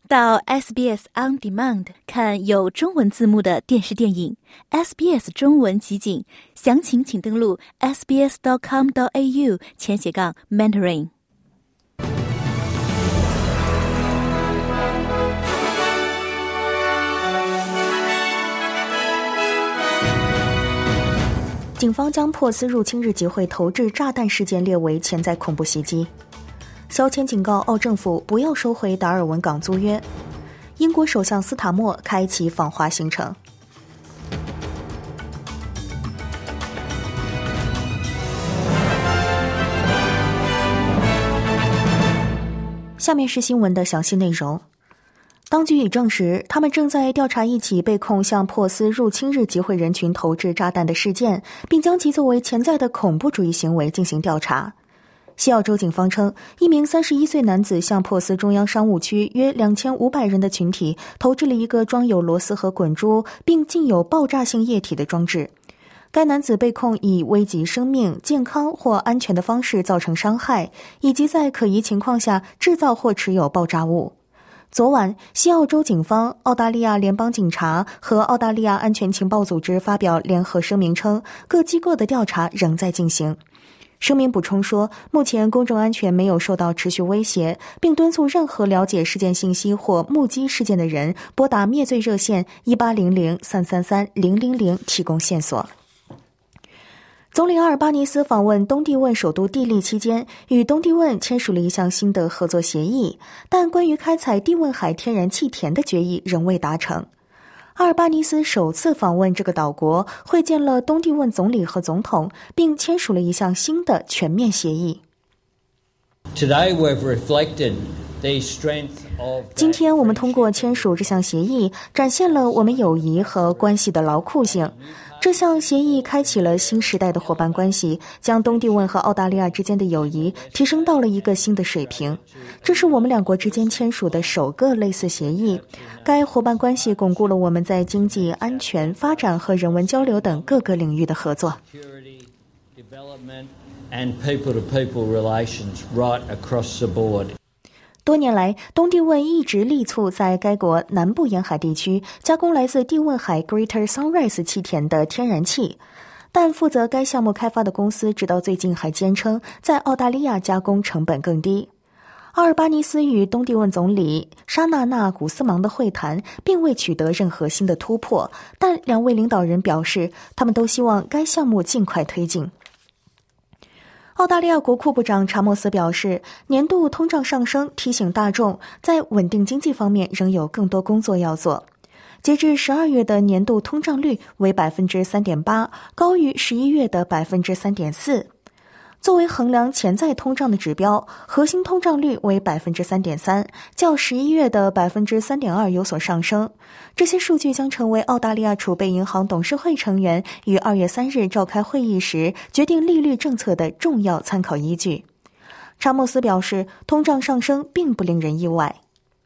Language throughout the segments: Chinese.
到 SBS On Demand 看有中文字幕的电视电影 SBS 中文集锦，详情请登录 sbs.com.au/Mandarin。 警方将珀斯入侵日集会投掷炸弹事件列为潜在恐怖袭击。肖谦警告澳政府不要收回达尔文港租约。英国首相斯塔默开启访华行程。下面是新闻的详细内容。当局已证实，他们正在调查一起被控向珀斯入侵日集会人群投掷炸弹的事件，并将其作为潜在的恐怖主义行为进行调查。西澳州警方称，一名31岁男子向珀斯中央商务区约2500人的群体投掷了一个装有螺丝和滚珠并浸有爆炸性液体的装置。该男子被控以危及生命、健康或安全的方式造成伤害，以及在可疑情况下制造或持有爆炸物。昨晚，西澳洲警方、澳大利亚联邦警察和澳大利亚安全情报组织发表联合声明称，各机构的调查仍在进行。声明补充说，目前公众安全没有受到持续威胁，并敦促任何了解事件信息或目击事件的人拨打灭罪热线1800-333-000提供线索。总理阿尔巴尼斯访问东帝汶首都蒂利期间，与东帝汶签署了一项新的合作协议，但关于开采帝汶海天然气田的决议仍未达成。阿尔巴尼斯首次访问这个岛国，会见了东帝汶总理和总统，并签署了一项新的全面协议。今天我们通过签署这项协议，展现了我们友谊和关系的牢固性。这项协议开启了新时代的伙伴关系，将东帝汶和澳大利亚之间的友谊提升到了一个新的水平。这是我们两国之间签署的首个类似协议。该伙伴关系巩固了我们在经济、安全、发展和人文交流等各个领域的合作。多年来，东帝汶一直力促在该国南部沿海地区加工来自帝汶海 Greater Sunrise 气田的天然气，但负责该项目开发的公司直到最近还坚称在澳大利亚加工成本更低。阿尔巴尼斯与东帝汶总理沙纳纳古斯芒的会谈并未取得任何新的突破，但两位领导人表示，他们都希望该项目尽快推进。澳大利亚国库部长查莫斯表示，年度通胀上升提醒大众，在稳定经济方面仍有更多工作要做。截至12月的年度通胀率为 3.8%， 高于11月的 3.4%。作为衡量潜在通胀的指标，核心通胀率为 3.3%， 较11月的 3.2% 有所上升。这些数据将成为澳大利亚储备银行董事会成员于2月3日召开会议时决定利率政策的重要参考依据。查莫斯表示，通胀上升并不令人意外。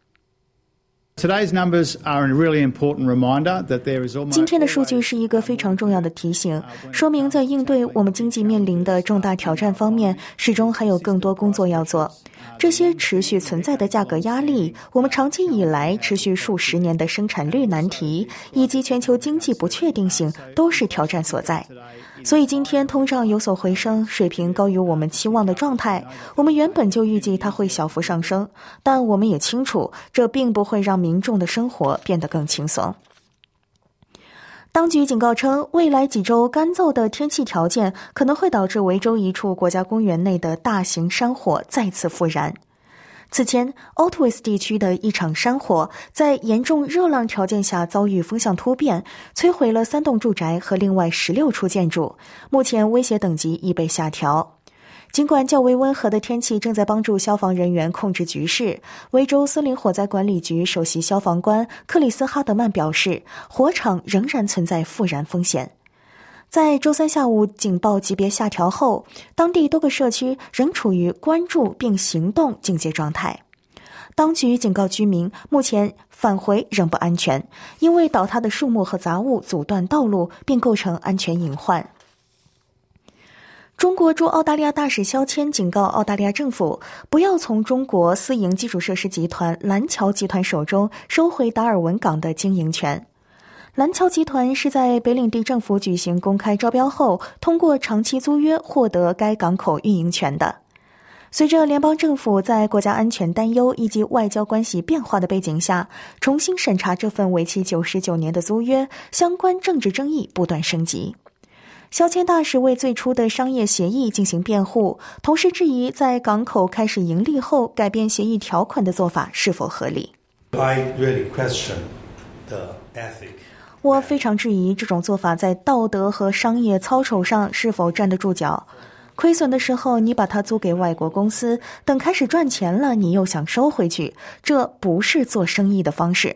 今天的数据是一个非常重要的提醒，说明在应对我们经济面临的重大挑战方面，始终还有更多工作要做。这些持续存在的价格压力，我们长期以来持续数十年的生产率难题，以及全球经济不确定性，都是挑战所在。所以今天通胀有所回升，水平高于我们期望的状态。我们原本就预计它会小幅上升，但我们也清楚，这并不会让民众的生活变得更轻松。当局警告称，未来几周干燥的天气条件可能会导致维州一处国家公园内的大型山火再次复燃。此前 Otway 地区的一场山火在严重热浪条件下遭遇风向突变，摧毁了3栋住宅和另外16处建筑，目前威胁等级已被下调。尽管较为温和的天气正在帮助消防人员控制局势，维州森林火灾管理局首席消防官克里斯哈德曼表示，火场仍然存在复燃风险。在周三下午警报级别下调后，当地多个社区仍处于关注并行动警戒状态。当局警告居民，目前返回仍不安全，因为倒塌的树木和杂物阻断道路并构成安全隐患。 中国驻澳大利亚大使肖谦警告澳大利亚政府，不要从中国私营基础设施集团蓝桥集团手中收回达尔文港的经营权。蓝桥集团是在北领地政府举行公开招标后，通过长期租约获得该港口运营权的。随着联邦政府在国家安全担忧以及外交关系变化的背景下，重新审查这份为期99年的租约，相关政治争议不断升级。肖谦大使为最初的商业协议进行辩护，同时质疑在港口开始盈利后改变协议条款的做法是否合理。我非常质疑这种做法在道德和商业操守上是否站得住脚。亏损的时候你把它租给外国公司，等开始赚钱了你又想收回去，这不是做生意的方式。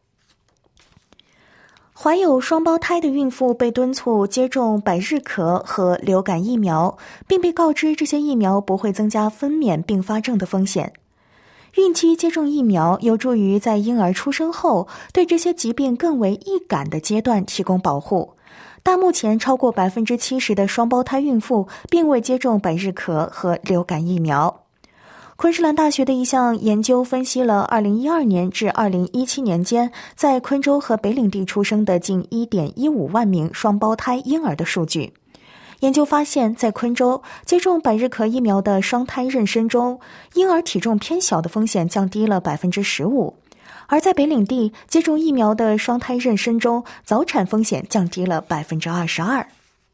怀有双胞胎的孕妇被敦促接种百日咳和流感疫苗，并被告知这些疫苗不会增加分娩并发症的风险。孕期接种疫苗有助于在婴儿出生后对这些疾病更为易感的阶段提供保护，但目前超过 70% 的双胞胎孕妇并未接种百日咳和流感疫苗。昆士兰大学的一项研究分析了2012年至2017年间在昆州和北领地出生的近 1.15 万名双胞胎婴儿的数据。研究发现，在昆州接种百日咳疫苗的双胎妊娠中，婴儿体重偏小的风险降低了 15%， 而在北领地接种疫苗的双胎妊娠中，早产风险降低了 22%。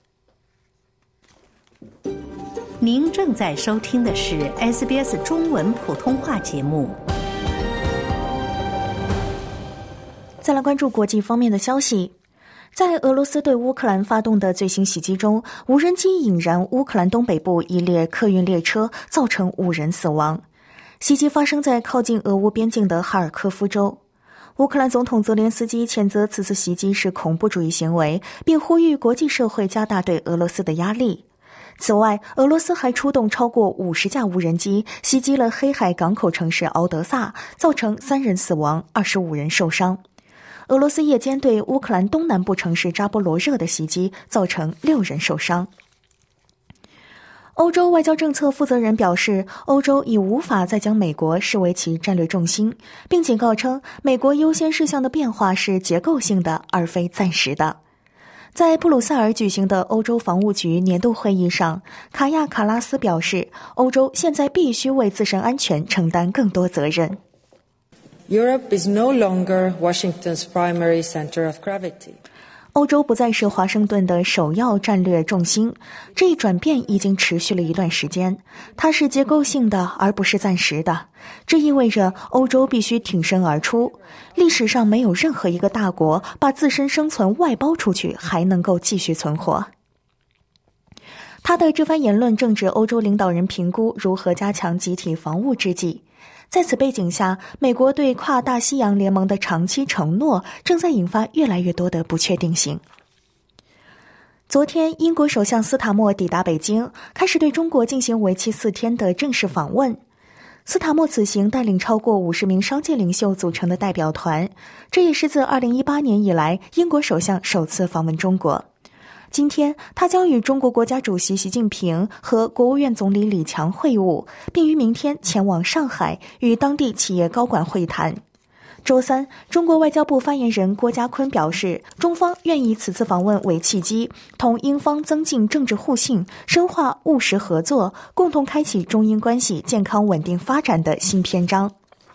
您正在收听的是 SBS 中文普通话节目。 再来关注国际方面的消息。在俄罗斯对乌克兰发动的最新袭击中，无人机引燃乌克兰东北部一列客运列车，造成5人死亡。袭击发生在靠近俄乌边境的哈尔科夫州。乌克兰总统泽连斯基谴责此次袭击是恐怖主义行为，并呼吁国际社会加大对俄罗斯的压力。此外，俄罗斯还出动超过50架无人机，袭击了黑海港口城市敖德萨，造成3人死亡，25人受伤。俄罗斯夜间对乌克兰东南部城市扎波罗热的袭击，造成6人受伤。欧洲外交政策负责人表示，欧洲已无法再将美国视为其战略重心，并警告称，美国优先事项的变化是结构性的，而非暂时的。在布鲁塞尔举行的欧洲防务局年度会议上，卡亚卡拉斯表示，欧洲现在必须为自身安全承担更多责任。 Europe is no longer Washington's primary center of gravity. 欧洲不再是华盛顿的首要战略重心，这一转变已经持续了一段时间，它是结构性的而不是暂时的。这意味着欧洲必须挺身而出，历史上没有任何一个大国把自身生存外包出去还能够继续存活。他的这番言论正值欧洲领导人评估如何加强集体防务之际。在此背景下，美国对跨大西洋联盟的长期承诺正在引发越来越多的不确定性。昨天，英国首相斯塔默抵达北京，开始对中国进行为期4天的正式访问。斯塔默此行带领超过50名商界领袖组成的代表团，这也是自2018年以来英国首相首次访问中国。今天，他将与中国国家主席习近平和国务院总理李强会晤，并于明天前往上海与当地企业高管会谈。周三，中国外交部发言人郭家坤表示，中方愿以此次访问为契机，同英方增进政治互信，深化务实合作，共同开启中英关系健康稳定发展的新篇章。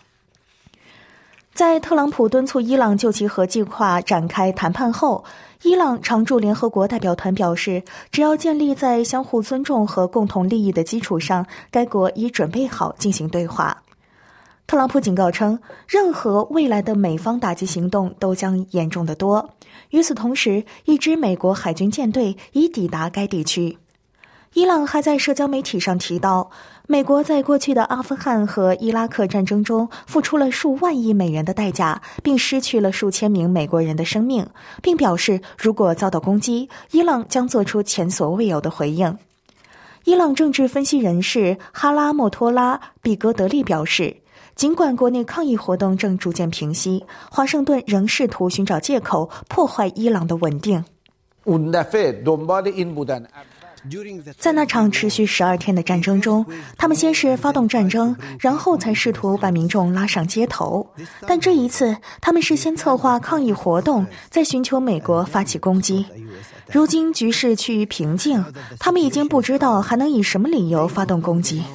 在特朗普敦促伊朗就其核计划展开谈判后，伊朗常驻联合国代表团表示，只要建立在相互尊重和共同利益的基础上，该国已准备好进行对话。特朗普警告称，任何未来的美方打击行动都将严重得多。与此同时，一支美国海军舰队已抵达该地区。伊朗还在社交媒体上提到，美国在过去的阿富汗和伊拉克战争中付出了数万亿美元的代价，并失去了数千名美国人的生命，并表示如果遭到攻击，伊朗将做出前所未有的回应。伊朗政治分析人士哈拉莫托拉·比格德利表示，尽管国内抗议活动正逐渐平息，华盛顿仍试图寻找借口破坏伊朗的稳定。 在那场持续12天的战争中，他们先是发动战争，然后才试图把民众拉上街头。但这一次，他们是先策划抗议活动，再寻求美国发起攻击。如今局势趋于平静，他们已经不知道还能以什么理由发动攻击。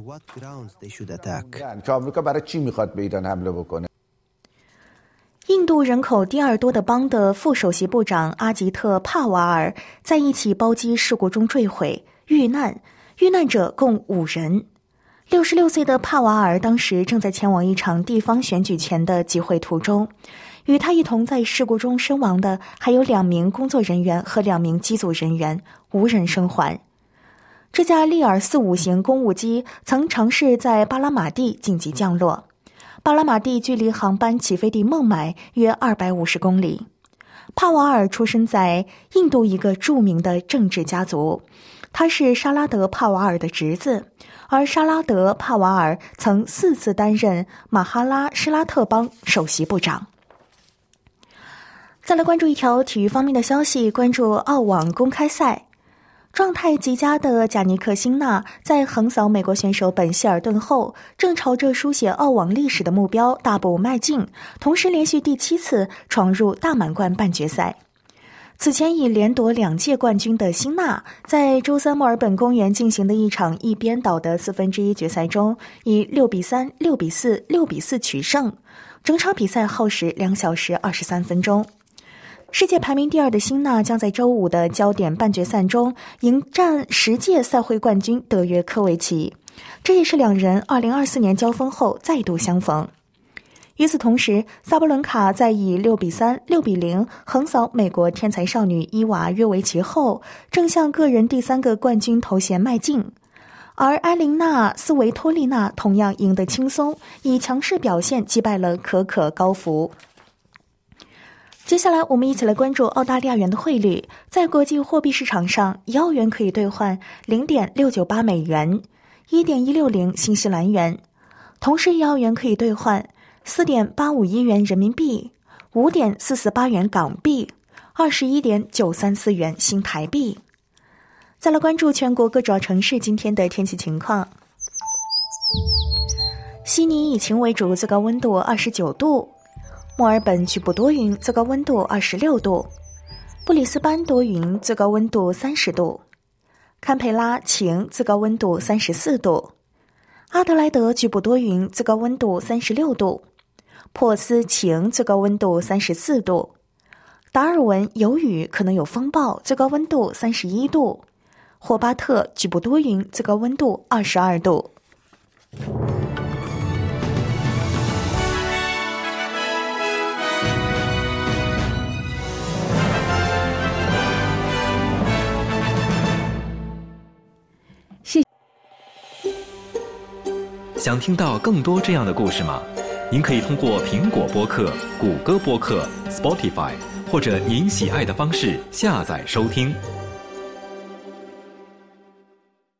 印度人口第二多的邦的副首席部长阿吉特·帕瓦尔在一起包机事故中坠毁遇难，遇难者共5人。66岁的帕瓦尔当时正在前往一场地方选举前的集会途中，与他一同在事故中身亡的还有2名工作人员和2名机组人员，无人生还。这架利尔45型公务机曾尝试在巴拉马蒂紧急降落。巴拉马蒂距离航班起飞地孟买约250公里。帕瓦尔出生在印度一个著名的政治家族，他是沙拉德·帕瓦尔的侄子，而沙拉德·帕瓦尔曾4次担任马哈拉施拉特邦首席部长。再来关注一条体育方面的消息，关注澳网公开赛。状态极佳的贾尼克·辛纳在横扫美国选手本希尔顿后，正朝着书写澳网历史的目标大步迈进，同时连续第7次闯入大满贯半决赛。此前已连夺2届冠军的辛纳，在周三墨尔本公园进行的一场一边倒的1/4决赛中，以6比3、6比4、6比4取胜，整场比赛耗时2小时23分钟。世界排名第2的辛纳将在周五的焦点半决赛中迎战10届赛会冠军德约科维奇，这也是2人2024年交锋后再度相逢。与此同时，萨波伦卡在以6比3、6比0横扫美国天才少女伊娃约维奇后，正向个人第3个冠军头衔迈进。而埃琳娜·斯维托利娜同样赢得轻松，以强势表现击败了可可高福。接下来我们一起来关注澳大利亚元的汇率。在国际货币市场上，1澳元可以兑换 0.698 美元， 1.160 新西兰元。同时1澳元可以兑换 4.851 元人民币， 5.448 元港币， 21.934 元新台币。再来关注全国各主要城市今天的天气情况。悉尼以晴为主，最高温度29度。墨尔本局部多云，最高温度26度；布里斯班多云，最高温度30度；堪培拉晴，最高温度34度；阿德莱德局部多云，最高温度36度；珀斯晴，最高温度34度；达尔文有雨，可能有风暴，最高温度31度；霍巴特局部多云，最高温度22度。 想听到更多这样的故事吗？您可以通过苹果播客、谷歌播客、Spotify 或者您喜爱的方式下载收听。